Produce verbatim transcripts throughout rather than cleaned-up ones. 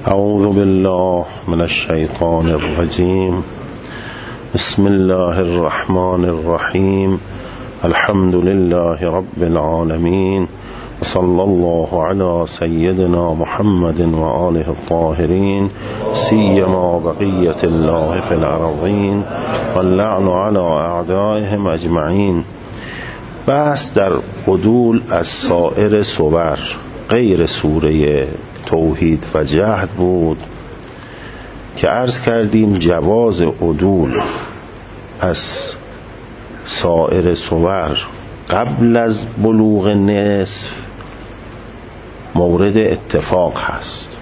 اعوذ بالله من الشیطان الرجیم. بسم الله الرحمن الرحیم. الحمد لله رب العالمین و صلی الله علی سیدنا محمد و آله الطاهرین سیما بقیة الله فی الارضین و اللعن علی اعدائهم اجمعین. بحث در عدول از سایر صور غیر سوره توحید و جهد بود که عرض کردیم جواز عدول از سایر صور قبل از بلوغ نصف مورد اتفاق هست.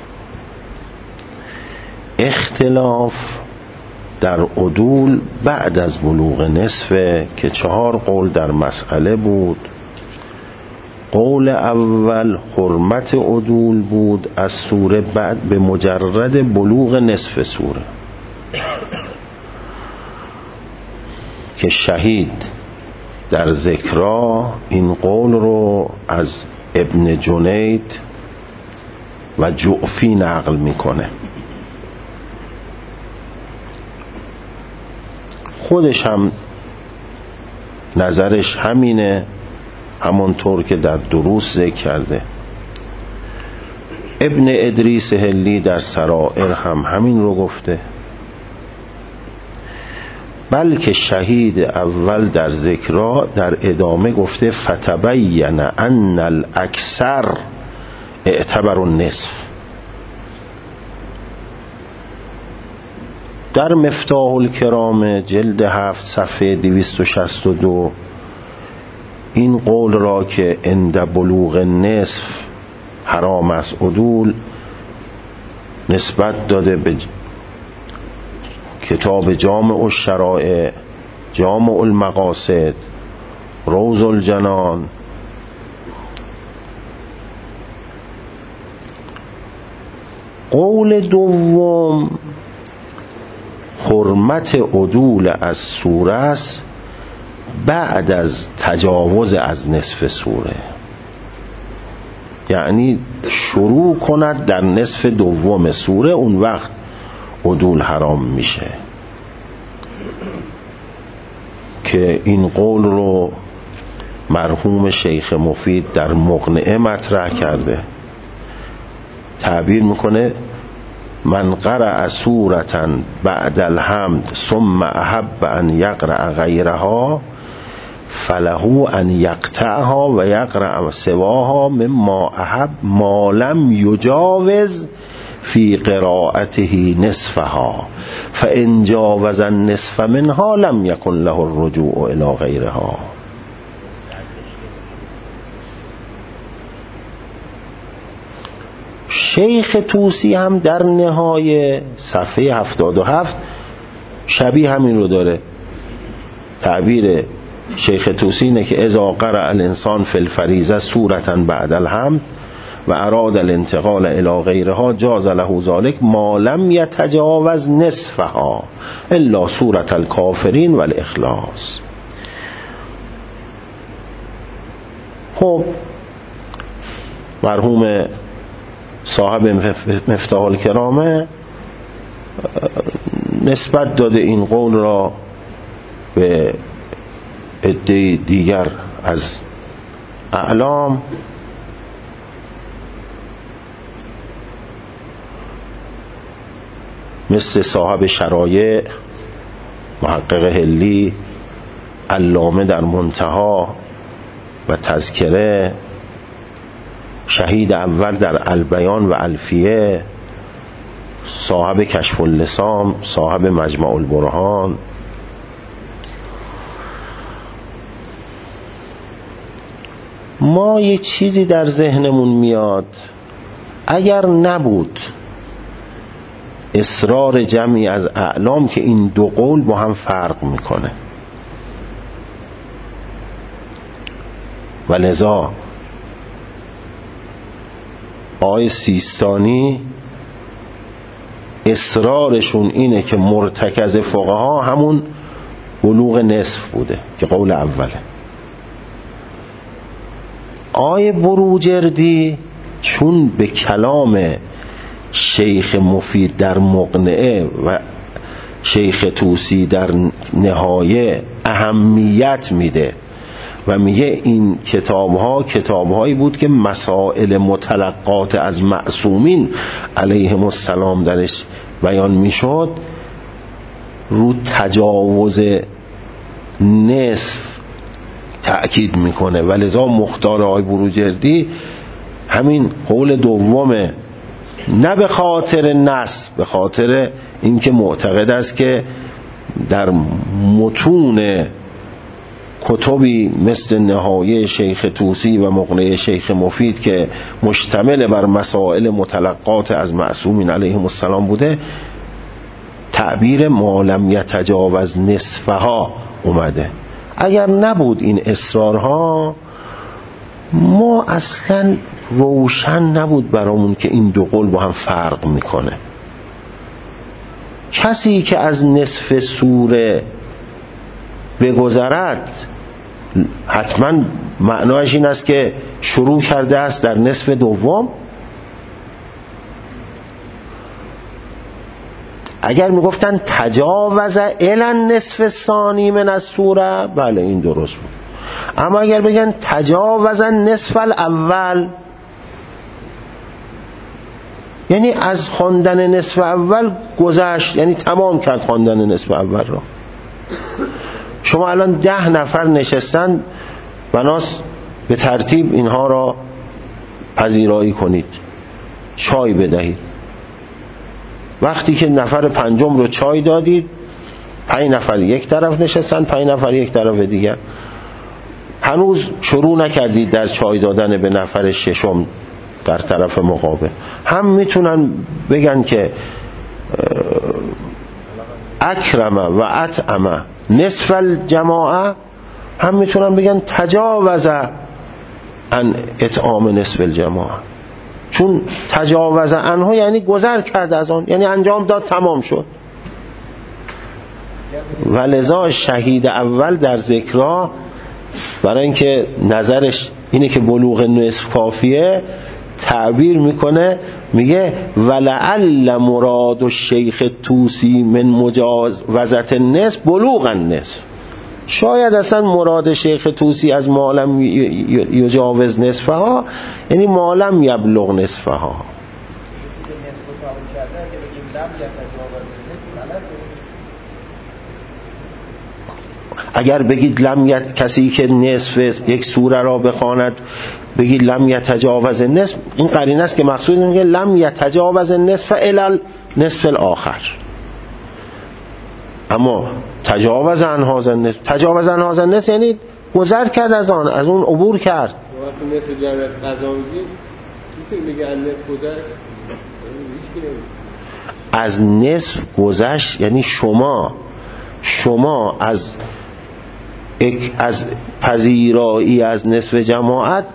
اختلاف در عدول بعد از بلوغ نصف که چهار قول در مسئله بود. قول اول حرمت عدول بود از سوره بعد به مجرد بلوغ نصف سوره که شهید در ذکرا این قول رو از ابن جنید و جعفی نقل میکنه. خودش هم نظرش همینه، همونطور که در دروس ذکر کرده. ابن ادریس هلی در سرائر هم همین رو گفته، بلکه شهید اول در ذکرها در ادامه گفته فتبین ان الاکثر اعتبر النصف. در مفتاح الکرام جلد هفت صفحه دویست و شصت و دو این قول را که عند بلوغ نصف حرام است عدول نسبت داده به کتاب جامع الشرائع، جامع المقاصد، روض الجنان. قول دوم حرمت عدول از سوره است بعد از تجاوز از نصف سوره، یعنی شروع کند در نصف دوم سوره، اون وقت عدول حرام میشه. که این قول رو مرحوم شیخ مفید در مقنعه مطرح کرده، تعبیر میکنه من قرأ سورة بعد الحمد ثم احب ان یقرأ غیرها فله ان یقطعها و یقرأ سواها مما احب ما لم یجاوز فی قراءته نصفها فان جاوز النصف منها لم یکن له الرجوع الی غیرها. شیخ طوسی هم در نهایه صفحه هفتاد و هفت شبیه همین رو داره. تعبیر شیخ طوسی اینه که اذا قرأ الانسان فی الفریضه سورة بعد الحمد و اراد الانتقال الی غیرها جاز له ذلك ما لم یتجاوز نصفها الا سورة الکافرین و الاخلاص. خب مرحوم صاحب مفتاح الکرامه نسبت داده این قول را به عده دیگر از اعلام. مثل صاحب شرایع محقق هلی، علامه در منتها و تذکره، شهید اول در البیان و الفیه، صاحب کشف اللسان، صاحب مجمع البرهان. ما یه چیزی در ذهنمون میاد، اگر نبود اصرار جمعی از اعلام که این دو قول با هم فرق میکنه و لذا آقای سیستانی اصرارشون اینه که مرتکز فقها همون بلوغ نصف بوده که قول اوله. آقای بروجردی چون به کلام شیخ مفید در مقنعه و شیخ طوسی در نهایه اهمیت میده و میگه این کتابها کتابهایی بود که مسائل متلقات از معصومین علیهم السلام درش بیان میشد، رو تجاوز نصف تأکید میکنه. ولذا مختار آقای بروجردی همین قول دومه، نه به خاطر نص، به خاطر اینکه معتقد است که در متون کتبی مثل نهایه شیخ طوسی و مقنعه شیخ مفید که مشتمل بر مسائل متلقات از معصومین علیهم السلام بوده، تعبیر ما لم یتجاوز نصفها اومده. اگر نبود این اصرارها، ما اصلا روشن نبود برامون که این دو قول با هم فرق میکنه. کسی که از نصف سوره بگذرد حتما معناش این است که شروع کرده است در نصف دوم. اگر میگفتن تجاوز الان نصف ثانی من از سوره، بله این درست بود. اما اگر بگن تجاوز نصف الاول، یعنی از خواندن نصف اول گذشت، یعنی تمام کرد خواندن نصف اول را. شما الان ده نفر نشستن، بناس به ترتیب اینها را پذیرایی کنید، چای بدهید. وقتی که نفر پنجم رو چای دادید، پنج نفر یک طرف نشستن، پنج نفر یک طرف دیگر. هنوز شروع نکردید در چای دادن به نفر ششم در طرف مقابل. هم میتونن بگن که اکرم و اطعم نصف الجماعه، هم میتونن بگن تجاوز عن اطعام نصف الجماعه، چون تجاوز عنها یعنی گذر کرد از آن، یعنی انجام داد، تمام شد. ولذا شهید اول در ذکرها برای اینکه نظرش اینه که بلوغ نصف کافیه، تعبیر میکنه، میگه ولعل مراد الشیخ طوسی من مجاوزت النصف بلوغ النصف. شاید اصلا مراد شیخ طوسی از معلم یجاوز نصفها یعنی معلم یبلغ نصفها. اگر بگید لم یت، کسی که نصف یک سوره را بخواند بگید لم یتجاوز نصف، این قرینه است که مقصود اینه که لم یتجاوز نصف الی نصف الاخر. اما تجاوز عن هذا نصف، تجاوز عن هذا نصف یعنی گذر کرد از آن، از اون عبور کرد. وقتی نصف جمعیت قضا میگید میتونی بگی از نصف گذر، از نصف گذشت یعنی شما شما از از پذیرایی از نصف جماعت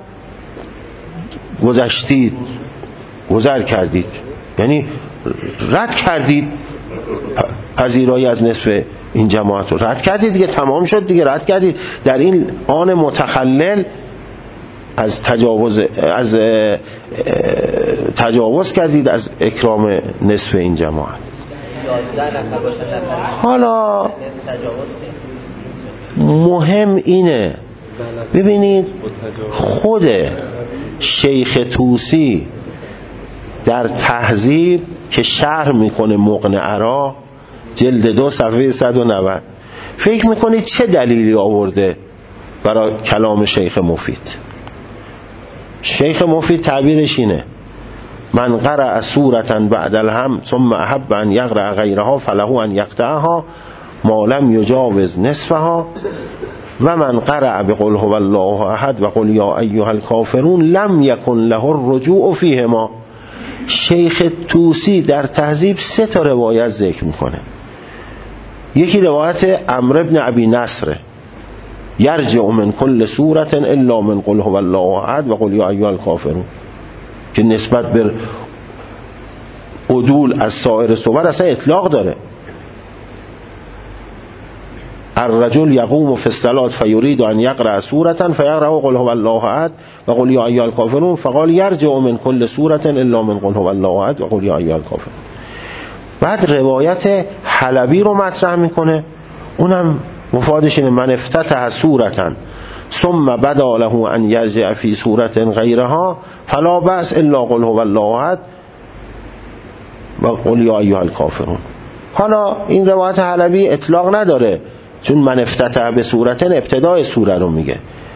گذشتید، گذر کردید، یعنی رد کردید پذیرایی از نصف این جماعت رو، رد کردید دیگه، تمام شد دیگه، رد کردید. در این آن متخلل از تجاوز از تجاوز کردید از اکرام نصف این جماعت. حالا مهم اینه ببینید خود شیخ طوسی در تهذیب که شرح میکنه مقنعه را، جلد دو صفحه صد و نود، فکر میکنید چه دلیلی آورده برای کلام شیخ مفید؟ شیخ مفید تعبیرش اینه: من قرأ سورة بعد الهم ثم احب ان یقرأ غیرها فله ان یقطعها ما لم یجاوز نصفها و من قرأ بقل هو الله احد و قل یا ایها الکافرون لم یکن له الرجوع فیهما. شیخ طوسی در تهذیب سه تا روایت ذکر میکنه. یکی روایت عمرو بن ابی نصر یرجع من کل سورة الا من قل هو الله احد و قل یا ایها الکافرون، که نسبت به عدول از سایر سور اصلا اطلاق داره. الرجل یقوم فی الصلاة فیرید ان یقرأ سورة فیقرأ قل هو الله احد و قل یا ایها الکافرون فقال یرجع من کل سورة الا من قل هو الله احد و قل یا ایها الکافرون. بعد روایت حلبی رو مطرح میکنه، اونم مفادش اینه من افتتح سورة ثم بدا له ان یرجع فی سورة غیرها فلا بأس الا قل هو الله احد و قل یا ایها الکافرون. حالا این روایت حلبی اطلاق نداره، چون من افتتح به صورتن ابتدای سوره رو میگه.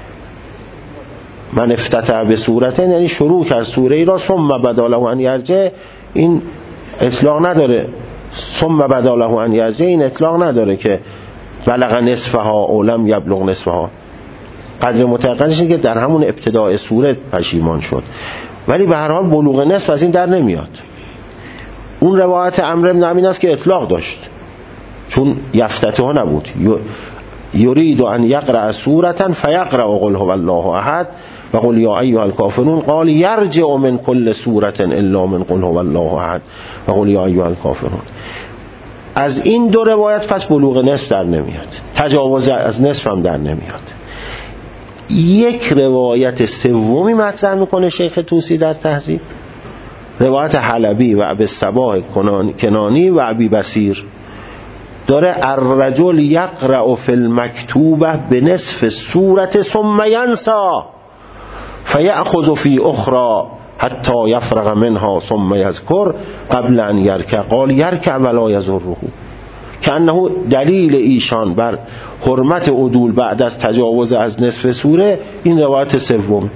من افتتح به صورتن یعنی شروع کرد سوره ای را، ثم بدا له ان یرجع این اطلاق نداره. ثم بدا له ان یرجع این اطلاق نداره که بلغ نصفها او لم یبلغ نصفها. قدر متأکدش اینه که در همون ابتدای سوره پشیمان شد، ولی به هر حال بلوغ نصف از این در نمیاد. اون روایت عمرو بن عمین است که اطلاق داشت، چون یفتتها نبود. یرید ان یقرأ سورة فیقرأ قل هو الله احد و قل یا ایها الکافرون قال یرجع من کل سورة الا من قل هو الله احد و قل یا ایها الکافرون. از این دو روایت پس بلوغ نصف در نمیاد، تجاوز از نصف هم در نمیاد. یک روایت سومی مطرح میکنه شیخ طوسی در تهذیب، روایت حلبی و ابی الصباح کنانی و ابی بصیر داره الرجل یقرأ فی المکتوبه بنصف سورة ثم ینسى فیأخذ فی اخرى حتی یفرغ منها ثم یذکر قبل ان یرکع قال یرکع ولا یضره، که انه دلیل ایشان بر حرمت عدول بعد از تجاوز از نصف سوره این روایت سوم،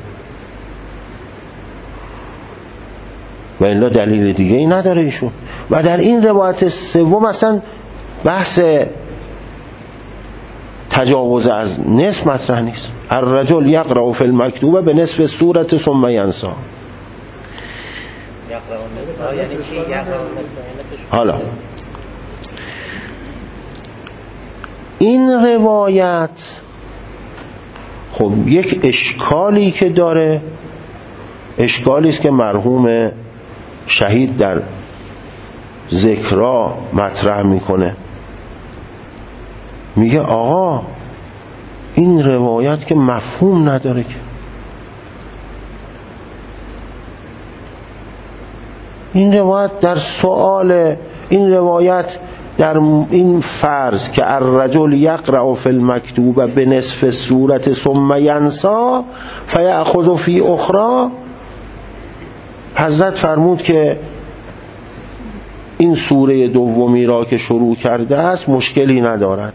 و الا دلیل دیگه ای نداره ایشون. و در این روایت سوم اصلا بحث تجاوز از نصف مطرح نیست. الرجل یقرأ فی المکتوبه به نصف سوره ثم ینسى. یعنی چی یقرأ النصف؟ حالا این روایت خب یک اشکالی که داره، اشکالی است که مرحوم شهید در ذکرا مطرح میکنه. میگه آقا این روایت که مفهوم نداره، که این روایت در سؤال این روایت در این فرض که الرجل یقرأ فی المکتوبه بنصف سورة ثم ینسى فیأخذ فی اخرى، حضرت فرمود که این سوره دومی را که شروع کرده است مشکلی ندارد،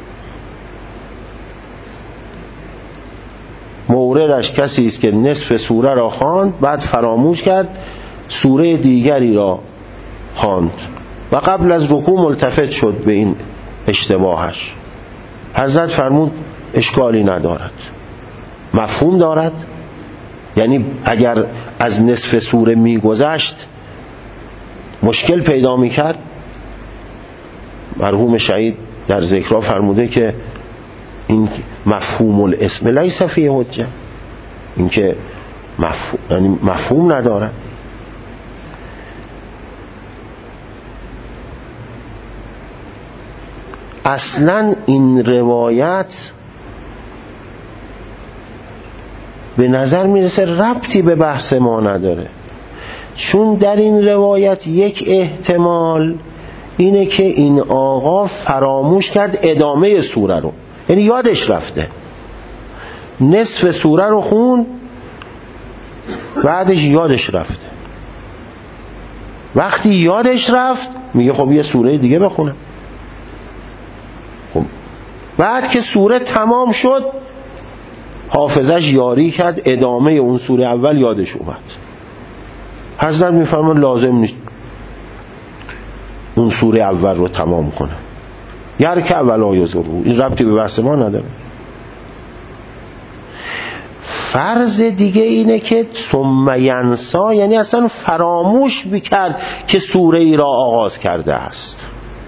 موردش کسی است که نصف سوره را خواند بعد فراموش کرد سوره دیگری را خواند و قبل از رکوع ملتفت شد به این اشتباهش. حضرت فرمود اشکالی ندارد، مفهوم دارد، یعنی اگر از نصف سوره میگذشت مشکل پیدا میکرد. مرحوم شهید در ذکرها فرموده که این مفهوم الاسم لیس فیه حجه، این که مفهوم, یعنی مفهوم ندارد. اصلا این روایت به نظر میرسه ربطی به بحث ما نداره، چون در این روایت یک احتمال اینه که این آقا فراموش کرد ادامه سوره رو، یعنی یادش رفته نصف سوره رو خون بعدش یادش رفته. وقتی یادش رفت میگه خب یه سوره دیگه بخونم. خب بعد که سوره تمام شد حافظش یاری کرد ادامه اون سوره اول یادش اومد. حضرت میفرمان لازم نیست اون سوره اول رو تمام کنه، یرکع ولا یضره، این ربطی به بحث ما نداره. فرض دیگه اینه که ثم ینسا یعنی اصلا فراموش بکرد که سوره ای را آغاز کرده است،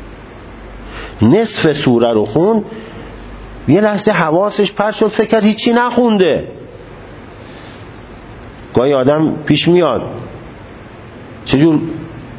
نصف سوره رو خون، یه لحظه حواسش پرت شد فکر کرد هیچی نخونده. گاهی آدم پیش میاد چجور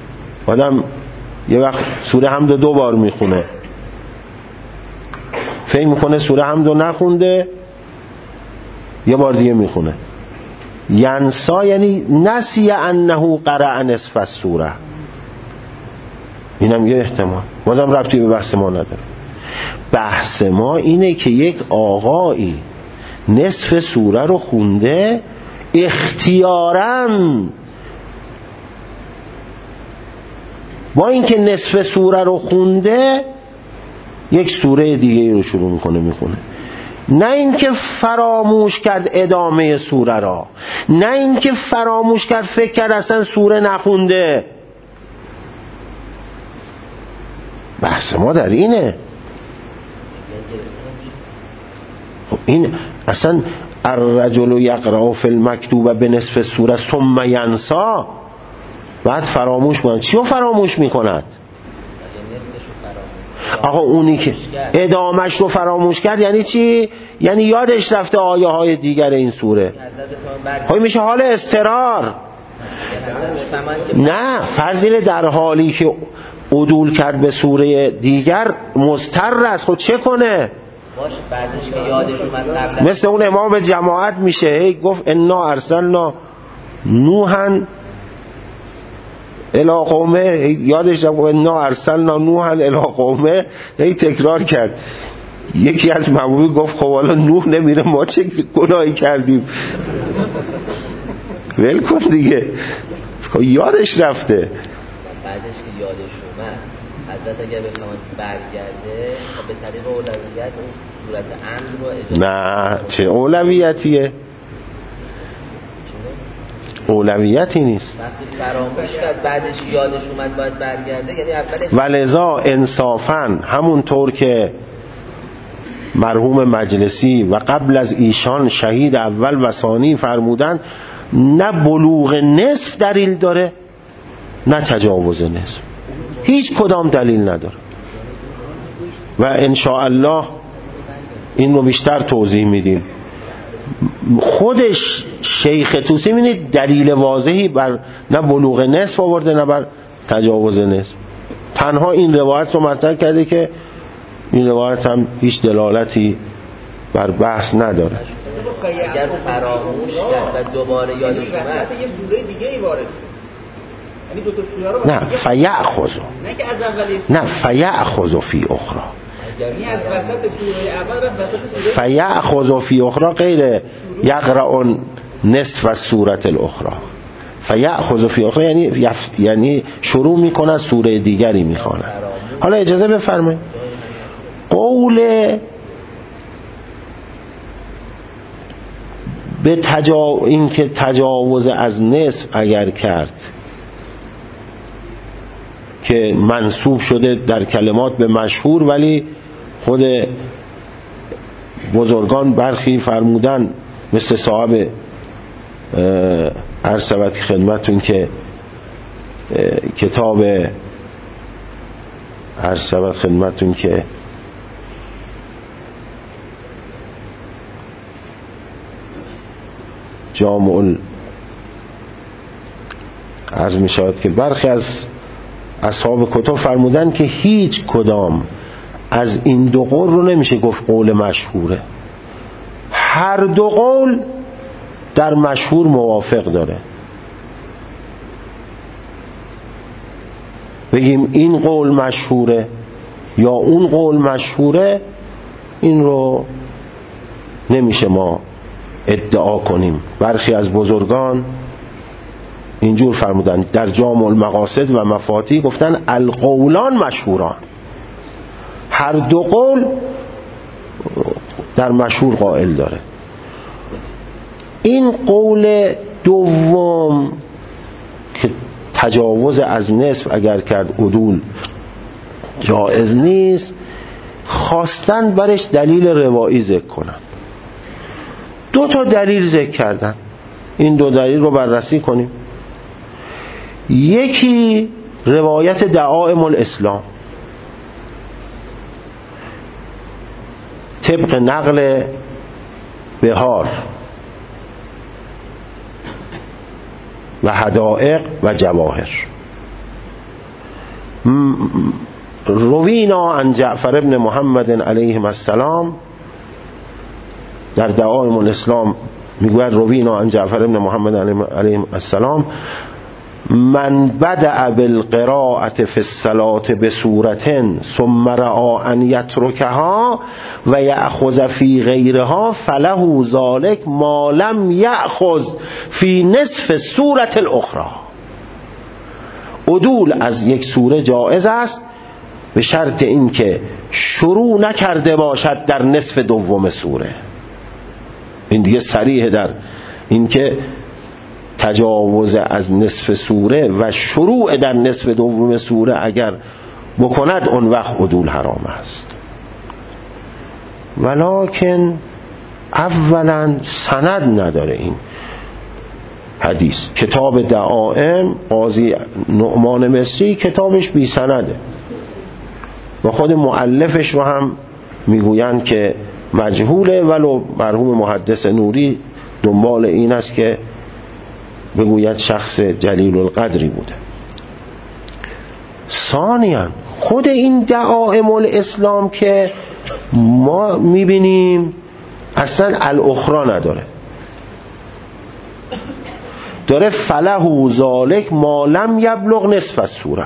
آدم یه وقت سوره حمد دو بار میخونه فکر میکنه سوره حمدو نخونده، یه بار دیگه میخونه. ینسا یعنی نسی انه قرأ نصف السوره، اینم یه احتمال، بازم ربطی به بحث ما نداره. بحث ما اینه که یک آقایی نصف سوره رو خونده اختیاراً، با اینکه نصف سوره رو خونده یک سوره دیگه رو شروع میکنه میخونه، نه اینکه فراموش کرد ادامه سوره را، نه اینکه فراموش کرد فکر کرد اصلا سوره نخونده. بحث ما در اینه. خب این اصلا الرجل یقرأ فی المکتوب بنصف سوره ثم ینسا، بعد فراموش کنند. چی رو فراموش میکند؟ آقا اونی که ادامش رو فراموش کرد یعنی چی؟ یعنی یادش رفته آیه های دیگر این سوره. های میشه حال استرار. نه، فرض اینه در حالی که عدول کرد به سوره دیگر مضطر است، خود چه کنه؟ باشه بعدش که یادش اومد قبلا، مثل اون امام به جماعت میشه هی گفت انا ارسلنا نوحا الی قومه، یادش رفت انا ارسلنا نوحا الی قومه، هی تکرار کرد. یکی از مامورین گفت خب حالا نوح نمیره ما چه گناهی کردیم؟ ول کن دیگه، خب یادش رفته. بعدش که یادش اومد حضرت اگر بخواد برگرده به طریق اولویت اون صورت امر رو اجازه. نه، چه اولویتیه؟ اولویتی نیست. وقتی فراموش کرد بعدش یادش اومد باید برگرده، یعنی اولش. ولذا انصافاً همونطور که مرحوم مجلسی و قبل از ایشان شهید اول و ثانی فرمودن، نه بلوغ نصف دلیل داره نه تجاوز نصف، هیچ کدام دلیل نداره. و انشاءالله این رو بیشتر توضیح میدیم. خودش شیخ طوسی می‌بینید دلیل واضحی بر نه بلوغ نصف آورده نه بر تجاوز نصف، تنها این روایت رو مطرح کرده که این روایت هم هیچ دلالتی بر بحث نداره. اگر فراموش کرد و دوباره یادش اومد یه سوره دیگه ای وارد شد، یعنی دو تا سوره رو نه فیأخذ، نه که از اولی نه فیأخذ فی اخرى، یعنی از وسط سوره اول به وسط سوره فیأخذ فی اخرى غیر یقرأ نصف السوره الاخرى. فیأخذ فی اخرى یعنی یف... یعنی شروع میکنه سوره دیگری میخونه. حالا اجازه بفرمایید، قول به تجا... این که تجاوز از نصف اگر کرد که منسوب شده در کلمات به مشهور، ولی خود بزرگان برخی فرمودن مثل صاحب عرض شود خدمتون که کتاب عرض شود خدمتون که جامع عرض می شود که برخی از اصحاب کتاب فرمودن که هیچ کدام از این دو قول رو نمیشه گفت قول مشهوره، هر دو قول در مشهور موافق داره. بگیم این قول مشهوره یا اون قول مشهوره، این رو نمیشه ما ادعا کنیم. برخی از بزرگان اینجور فرمودن در جامع المقاصد و مفاتیح، گفتن القولان مشهوران، هر دو قول در مشهور قائل داره. این قول دوم که تجاوز از نصف اگر کرد عدول جائز نیست، خواستن برش دلیل روایی ذکر کنن. دو تا دلیل ذکر کردن، این دو دلیل رو بررسی کنیم. یکی روایت دعائم الاسلام طبق نقل بهار و حدائق و جواهر، روینا عن جعفر ابن محمد علیه السلام، در دعائم الاسلام میگوید روینا عن جعفر ابن محمد علیه السلام من بدأ بالقراءة في الصلاة بسورة ثم رأى أن يتركها و یأخذ فی غیرها فله ذلك ما لم یأخذ فی نصف سورة الاخرى. عدول از یک سوره جایز است به شرط اینکه شروع نکرده باشد در نصف دوم سوره. این دیگه صریح در اینکه تجاوز از نصف سوره و شروع در نصف دوم سوره اگر بکند اون وقت عدول حرام است. ولکن اولا سند نداره این حدیث. کتاب دعائم قاضی نعمان مصری کتابش بی سنده و خود مؤلفش رو هم میگویند که مجهوله، ولو مرحوم محدث نوری دنبال این است که بگوید شخص جلیل القدری بوده. ثانیاً خود این دعائم الاسلام که ما میبینیم اصلا الاخرى نداره، داره فله ذلک ما لم یبلغ نصف السوره،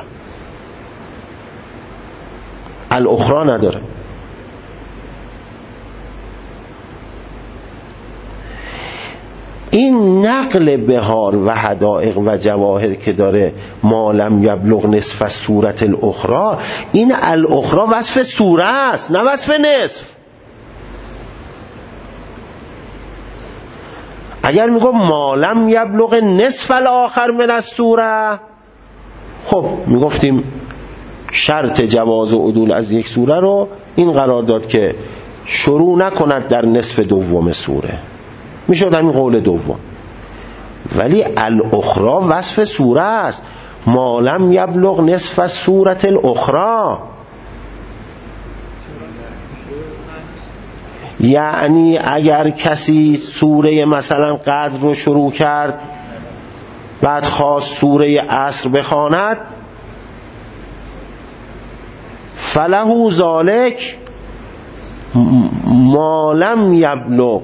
الاخرى نداره. این نقل بهار و حدائق و جواهر که داره ما لم یبلغ نصف السوره الاخرى، این الاخرى وصف سوره است نه وصف نصف. اگر میگم ما لم یبلغ نصف الاخر من السوره، خب میگفتیم شرط جواز و عدول از یک سوره رو این قرار داد که شروع نکند در نصف دوم سوره، میشد همین قول دوم. ولی الاخرى وصف سوره است، ما لم یبلغ نصف السوره الاخرى. یعنی اگر کسی سوره مثلا قدر رو شروع کرد بعد خواست سوره عصر بخواند، فله ذلک ما لم یبلغ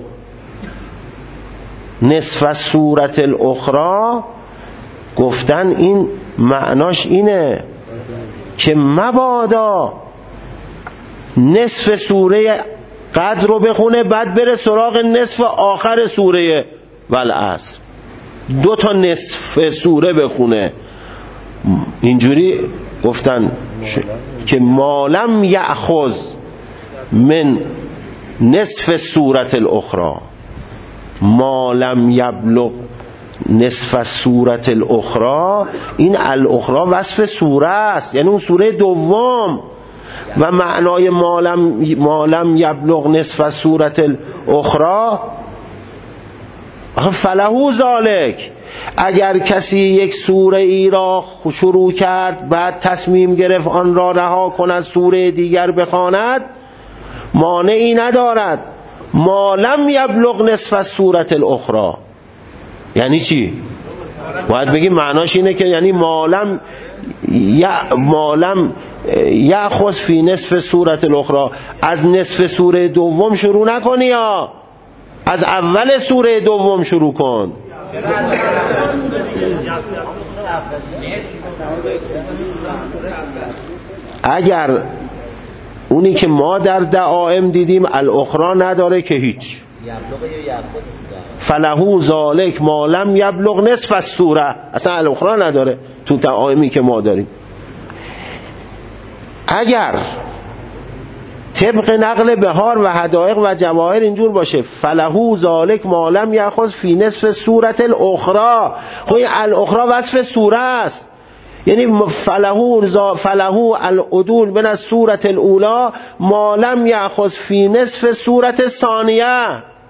نصف السوره الاخرى. گفتن این معناش اینه که مبادا نصف سوره قدر رو بخونه بعد بره سراغ نصف آخر سوره والعصر، دو تا نصف سوره بخونه. اینجوری گفتن که ما لم یأخذ من نصف سوره الاخرى، ما لم یبلغ نصف السوره الاخرى. این الاخرى وصف سوره است، یعنی اون سوره دوم. و معنای ما لم ما لم یبلغ نصف السوره الاخرى فله ذلک. اگر کسی یک سوره ای را شروع کرد بعد تصمیم گرفت آن را رها کند سوره دیگر بخواند، مانعی ندارد ما لم یبلغ نصف السوره الاخرى. یعنی چی؟ باید بگیم معناش اینه که یعنی ما لم یا ما لم یأخذ فی نصف سوره الاخرى، از نصف سوره دوم شروع نکنی، یا از اول سوره دوم شروع کن. اگر اونی که ما در دعائم دیدیم الاخرى نداره که هیچ، فله ذلک ما لم یبلغ نصف السوره، اصلا الاخرى نداره تو دعائمی که ما داریم. اگر طبق نقل بهار و حدائق و جواهر اینجور باشه فله ذلک ما لم یأخذ فی نصف سوره الاخرى، خب این الاخرى وصف سوره است، یعنی فله فله العدول من السوره الاولى ما لم یأخذ فی نصف سوره الثانیه.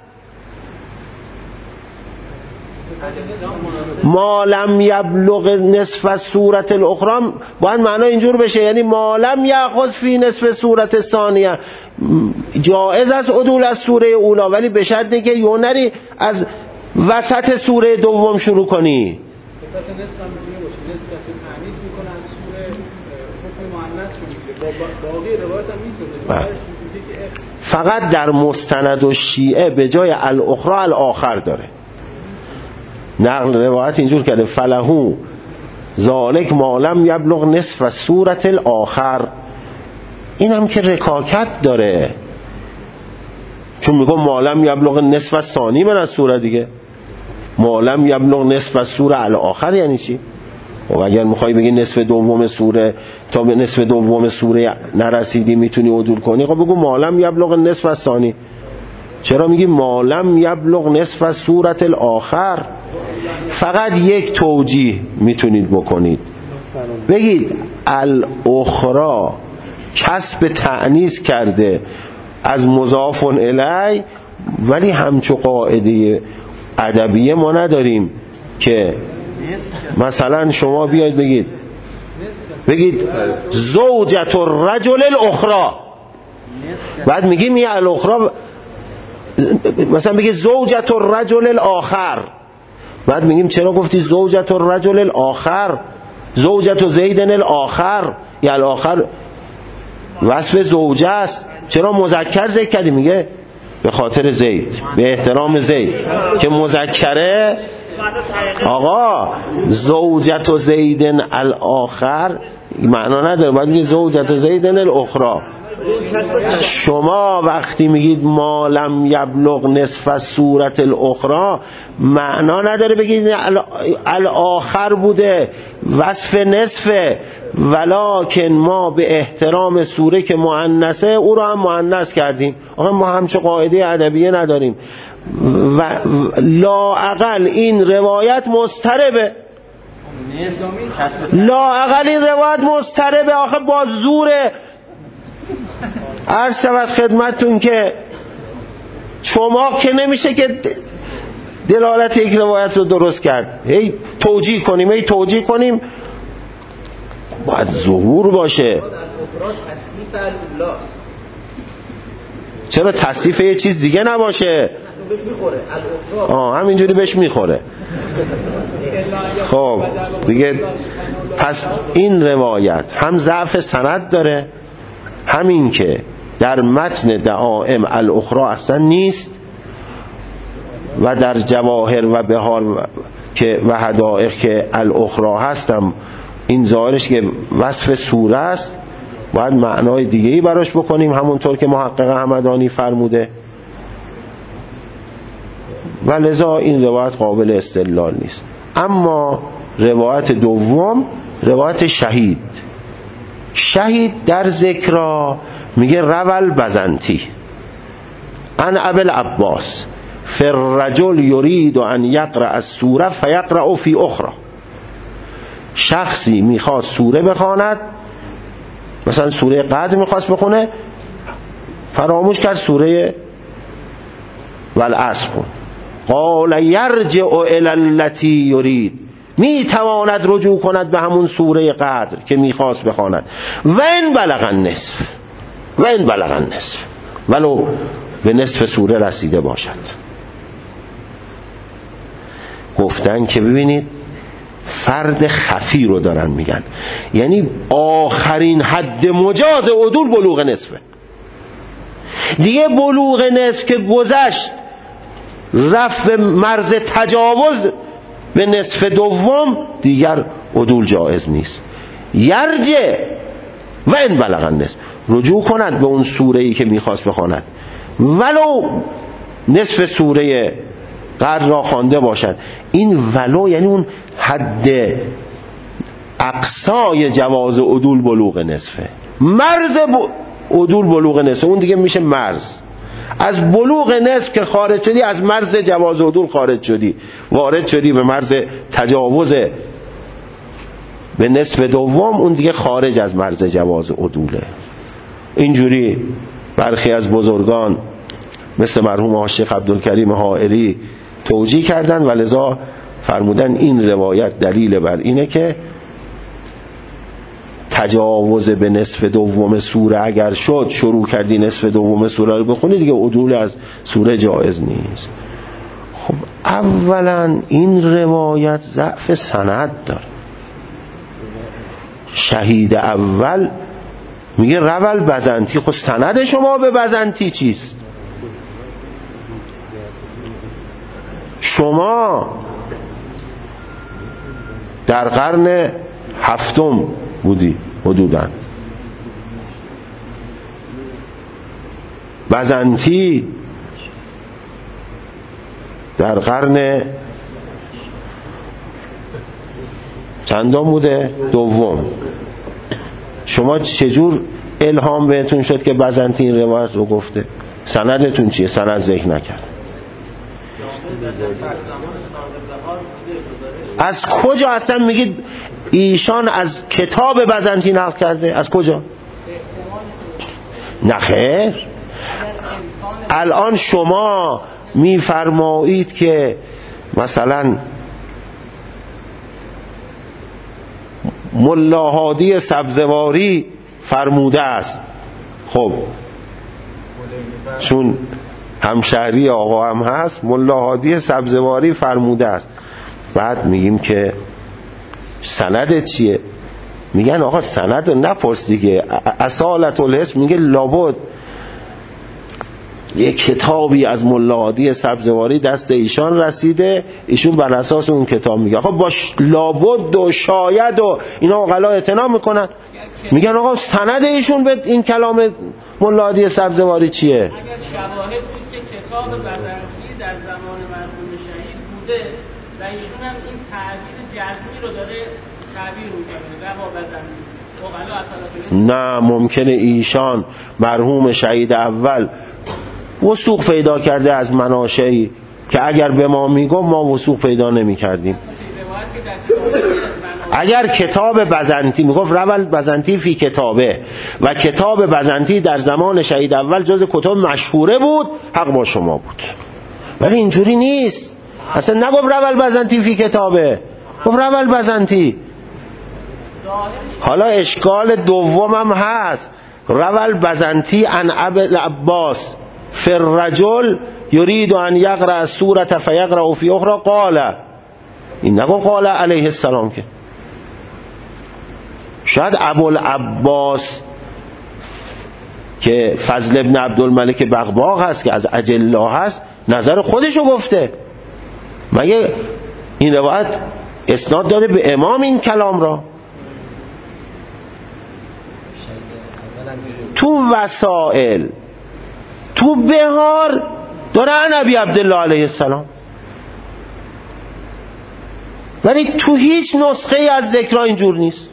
ما لم یبلغ نصف السوره الاخرى باید معنی اینجور بشه، یعنی ما لم یأخذ فی نصف سوره الثانیه. جایز است عدول از سوره اولا، ولی به شرطی که یو نری از وسط سوره دوم شروع کنی. مؤنث شده با باقی روایت هم میسازه. فقط در مستند و شیعه به جای الاخرى الاخر داره. نقل روایت اینجور کرده فلهو ذالک ما لم یبلغ نصف صورت الاخر. این هم که رکاکت داره، چون میگم ما لم یبلغ نصف ثانی من از سوره دیگه. ما لم یبلغ نصف سوره الاخر یعنی چی؟ و اگر میخوای بگی نصف دوم سوره تا به نصف دوم سوره نرسیدی میتونی عدول کنی، خب بگو ما لم یبلغ نصف ثانی. چرا میگی ما لم یبلغ نصف سورت الاخر؟ فقط یک توجیه میتونید بکنید، بگید الاخرى کسب تأنیث کرده از مضاف الی، ولی همچو قاعده ادبیه ما نداریم که مثلا شما بیاید بگید بگید زوجة الرجل الاخرى، بعد میگیم یه الاخرى، مثلا بگید زوجة الرجل الاخر، بعد میگیم چرا گفتی زوجة الرجل الاخر؟ زوجة زید الاخر، یا الاخر وصف زوجه است، چرا مذکر ذکر کردی؟ میگه به خاطر زید، به احترام زید که مذکره. آقا زوجة زید الاخر معنا نداره، باید میگه زوجة زید الاخرى. شما وقتی میگید ما لم یبلغ نصف صورت الاخرى معنا نداره بگید الاخر بوده وصف نصفه، ولکن ما به احترام سوره که مؤنثه او رو هم مؤنث کردیم. آقا ما همچه قاعده ادبیه نداریم و لااقل این روایت مضطربه، لااقل این روایت مضطربه. آخه با زوره. عرض شود خدمتتون که شما که نمیشه که دلالت یک روایت رو درست کرد، هی توجیه کنیم هی توجیه کنیم، باید ظهور باشه. چرا تصریف یه چیز دیگه نباشه؟ آه همینجوری بهش میخوره. خب دیگه پس این روایت هم ضعف سند داره، همین که در متن دعائم الاخرى اصلا نیست و در جواهر و بهار و که و حدائق که الاخرى هستم این ظاهرش که وصف سوره است، باید معنای دیگه‌ای براش بکنیم همونطور که محقق همدانی فرموده و لذا این روایت قابل استدلال نیست. اما روایت دوم روایت شهید، شهید در ذکر میگه رول بزنتی ان ابل عباس فالرجل یرید ان یقرأ السوره فیقرأ فی اخرى. شخصی میخواد سوره بخواند، مثلا سوره قدر میخواست بخونه، فراموش کرد سوره والعصر خون. قال یرجع الی التی یرید، میتواند رجوع کند به همون سوره قدر که میخواست بخواند. و این بلغ النصف، و این بلغ النصف، ولو به نصف سوره رسیده باشد. گفتن که ببینید فرد خفی رو دارن میگن، یعنی آخرین حد مجاز عدول بلوغ نصفه. دیگه بلوغ نصف که گذشت رفت به مرز تجاوز به نصف دوم، دیگر عدول جایز نیست. یرجع و این بلغ النصف، رجوع کند به اون سوره‌ای که میخواست بخواند ولو نصف سوره قدر را خوانده باشد. این ولو یعنی اون حد اقصای جواز عدول بلوغ نصفه، مرز عدول بلوغ نصفه، اون دیگه میشه مرز. از بلوغ نصف که خارج شدی، از مرز جواز عدول خارج شدی، وارد شدی به مرز تجاوز به نصف دوم، اون دیگه خارج از مرز جواز عدوله. اینجوری برخی از بزرگان مثل مرحوم شیخ عبدالکریم حائری توجیه کردن و لذا فرمودن این روایت دلیل بر اینه که تجاوز به نصف دوم سوره اگر شد، شروع کردی نصف دوم سوره رو بخونی، دیگه عدول از سوره جایز نیست. خب اولا این روایت ضعف سند داره، شهید اول میگه رول بزنتی. خب سند شما به بزنتی چیست؟ شما در قرن هفتم بودی حدوداً، بزنتی در قرن چندم بوده؟ دوم. شما چجور الهام بهتون شد که بزنتی این روایت رو گفته؟ سندتون چیه؟ سند ذکر نکرد. از کجا اصلا میگید ایشان از کتاب بزنتی نقل کرده؟ از کجا؟ نخیر. الان شما میفرمایید که مثلا ملا هادی سبزواری فرموده است. خب چون همشهری آقا هم هست، ملا هادی سبزواری فرموده است. بعد میگیم که سند چیه؟ میگن آقا سند رو نپرس دیگه. اصالت الاسم میگه لابد یک کتابی از ملا هادی سبزواری دست ایشان رسیده، ایشون بر اساس اون کتاب میگه. آقا باش لابد و شاید و اینا عقلا اعتنا میکنن، میگن آقا سند ایشون به این کلام ملا هادی سبزواری چیه؟ اگر شواهد بود که کتاب بزرگی در زمان مرحوم شهید بوده و ایشون هم این تعبیر جزمی رو داره تعبیر میکنه روا بزرگی، نه ممکنه ایشان مرحوم شهید اول وثوق پیدا کرده از مناشعی که اگر به ما میگم ما وثوق پیدا نمی کردیم. اگر کتاب بزنتی میگفت رول بزنتی فی کتابه و کتاب بزنتی در زمان شهید اول جز کتاب مشهوره بود، حق با شما بود. ولی اینجوری نیست، اصلا نگفت رول بزنتی فی کتابه، گفت رول بزنتی. حالا اشکال دومم هست، رول بزنتی عن ابی العباس فررجل یرید ان یقرأ السوره فیقرأ فی اخرى قال. این نگفت قال علیه السلام که. شاید ابوالعباس که فضل ابن عبدالملک بغباغ هست که از اجلا هست نظر خودشو گفته. مگه این روایت اسناد داده به امام این کلام را؟ تو وسائل تو بهار داره نبی عبدالله علیه السلام، ولی تو هیچ نسخه ای از ذکر اینجور نیست.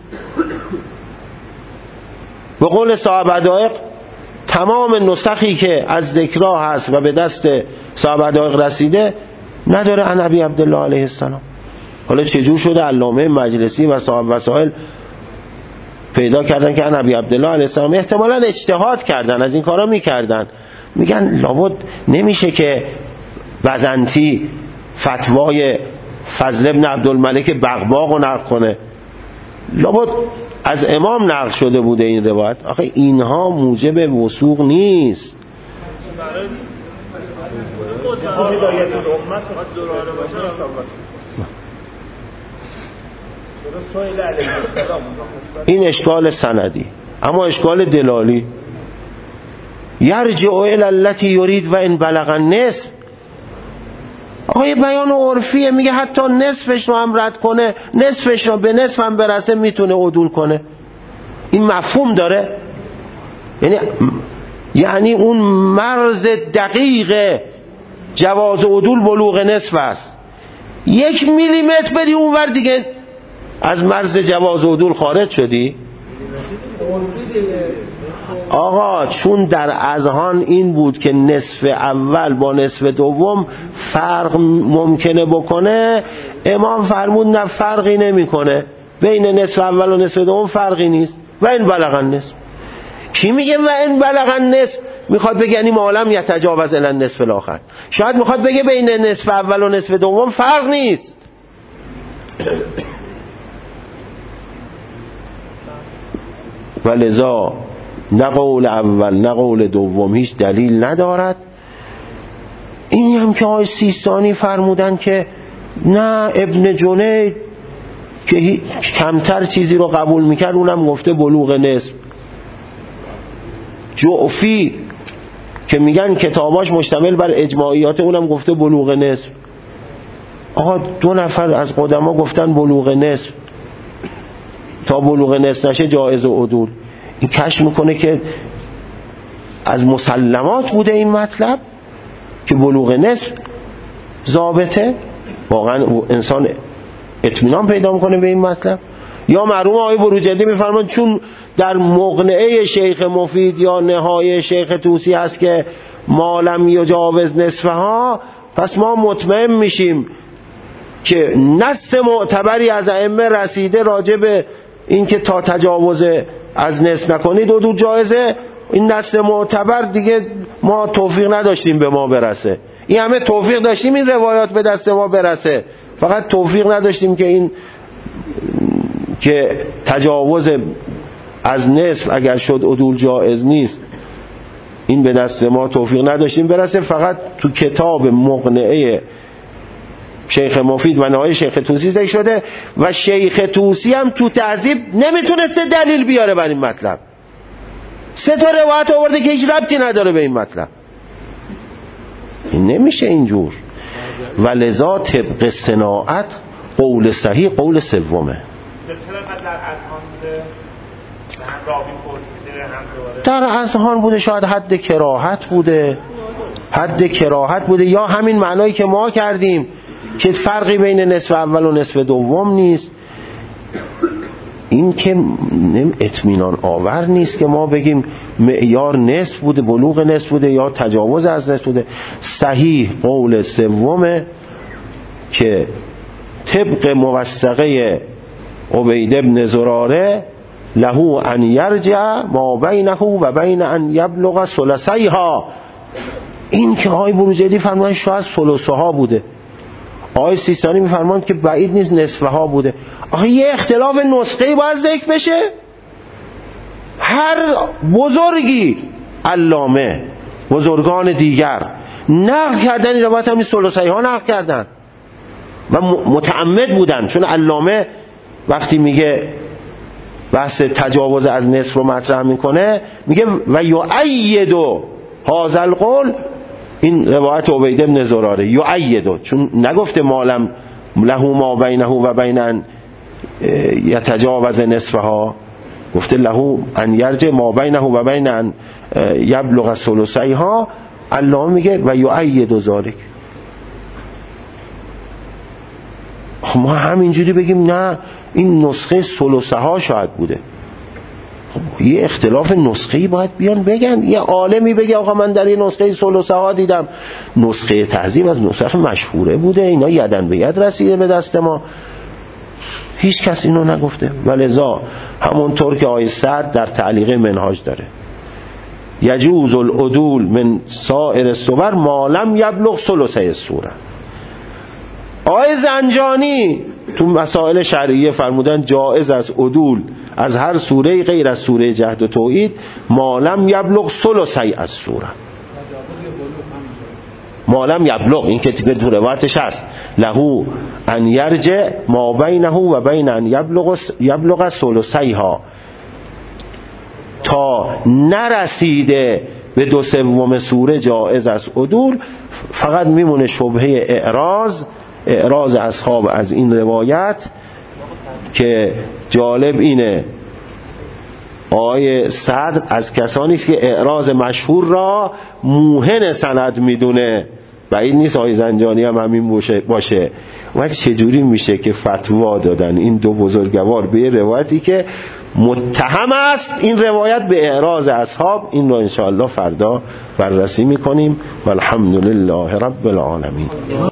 به قول صاحب حدائق تمام نسخی که از ذکر هست و به دست صاحب حدائق رسیده نداره نبی عبدالله علیه السلام. حالا چجور شده علامه مجلسی و صاحب وسائل پیدا کردن که نبی عبدالله علیه السلام؟ احتمالاً اجتهاد کردن، از این کارا میکردن. میگن لابد نمیشه که بزنتی فتوای فضل ابن عبدالملک بغباغ رو نقل کنه، لابد از امام نقل شده بوده این روایت. آخه اینها موجب وثوق نیست. این اشکال سندی. اما اشکال دلالی، یرجع الی التی یرید و ان بلغ النصف. آقا یه بیان عرفیه، میگه حتی نصفش رو هم رد کنه، نصفش رو به نصف هم برسه میتونه عدول کنه. این مفهوم داره؟ یعنی یعنی اون مرز دقیق جواز عدول بلوغ نصف است. یک میلیمتر بری اونور دیگه از مرز جواز عدول خارج شدی. آقا چون در اذهان این بود که نصف اول با نصف دوم فرق ممکنه بکنه، امام فرمود نه فرقی نمیکنه، بین نصف اول و نصف دوم فرقی نیست. و این بلغ النصف. کی میگه و این بلغ النصف؟ میخواد بگه یعنی معلم یتجاوز الی النصف الاخر. شاید میخواد بگه بین نصف اول و نصف دوم فرق نیست. ولذا نه قول اول نه قول دوم هیچ دلیل ندارد. اینی هم که آقای سیستانی فرمودن که نه ابن جنید که کمتر چیزی رو قبول میکرد اونم گفته بلوغ نصف. جعفی که میگن کتاباش مشتمل بر اجماعیات اونم گفته بلوغ نصف. آقا دو نفر از قدما گفتن بلوغ نصف، تا بلوغ نصف نشه جایز و عدول. این کشف میکنه که از مسلمات بوده این مطلب که بلوغ نصف ضابطه. واقعا انسان اطمینان پیدا میکنه به این مطلب. یا مرحوم آقای بروجردی میفرمان چون در مقنعه شیخ مفید یا نهایه شیخ طوسی هست که ما لم یجاوز نصفها، پس ما مطمئن میشیم که نص معتبری از ائمه رسیده راجع به این که تا تجاوز از نصف نکنید عدول جایزه. این نص معتبر دیگه ما توفیق نداشتیم به ما برسه. این همه توفیق داشتیم این روایات به دست ما برسه، فقط توفیق نداشتیم که این که تجاوز از نصف اگر شد عدول جایز نیست، این به دست ما توفیق نداشتیم برسه. فقط تو کتاب مقنعه شیخ مفید و نهایه شیخ طوسی ذکر شده و شیخ طوسی هم تو تهذیب نمیتونسته دلیل بیاره بر این مطلب. سه تا روایت آورده که هیچ ربطی نداره به این مطلب. این نمیشه اینجور. و لذا طبق صناعت قول صحیح قول سومه. در اذهان بوده، شاید حد کراهت بوده، حد کراهت بوده، یا همین معنایی که ما کردیم که فرقی بین نصف اول و نصف دوم نیست. این که اطمینان آور نیست که ما بگیم معیار نصف بوده، بلوغ نصف بوده یا تجاوز از نصف بوده. صحیح قول سومه که طبق موثقه عبید بن زراره له ان یرجع ما بینه و بین ان یبلغ ثلثیها. این که آقای بروجردی فرمان شاید ثلثها بوده، آقای سیستانی میفرمان که بعید نیست نصفها بوده. آخه یه اختلاف نسخه‌ای باید ذکر بشه؟ هر بزرگی علامه بزرگان دیگر نقل کردن این روایت، همین ثلثیها نقل کردن و متعمد بودن. چون علامه وقتی میگه بحث تجاوز از نصف رو مطرح میکنه میگه و یؤید هذا القول، این روایت عبید بن زراره یؤید، چون نگفته مالم له ما بینه و بین ان یتجاوز نصفها، گفته له ان یرجع ما بینه و بین ان یبلغ ثلثیها. علامه میگه و یؤید ذلک. ما همینجوری بگیم نه این نسخه ثلثها شاید بوده. خب یه اختلاف نسخه‌ای باید بیان بگن، یه عالمی بگه آقا من در این نسخه ثلثها دیدم. نسخه تهذیب از نسخه مشهوره بوده، اینا یدن به ید رسیده به دست ما، هیچ کس اینو نگفته. ولذا همونطور که آیه سعد در تعلیق منهاج داره یجوز العدول من سائر الصور ما لم یبلغ ثلثی السوره. آیه زنجانی تو مسائل شرعیه فرمودن جائز از عدول از هر سوره غیر از سوره جهد و توحید ما لم یبلغ ثلثی از سوره. ما لم یبلغ این که تو روایتش هست له ان یرجع ما بینه و بین ان یبلغ یبلغ ثلثیها، تا نرسیده به دو سوم سوره جائز از عدول. فقط میمونه شبهه اعراض، اعراض اصحاب از این روایت که جالب اینه آقای صدر از کسانی است که اعراض مشهور را موهن سند میدونه. بعید نیست آقای زنجانی هم همین باشه. و چجوری میشه که فتوا دادن این دو بزرگوار به روایتی که متهم است این روایت به اعراض اصحاب؟ این رو انشاءالله فردا بررسی میکنیم. والحمدلله رب العالمین.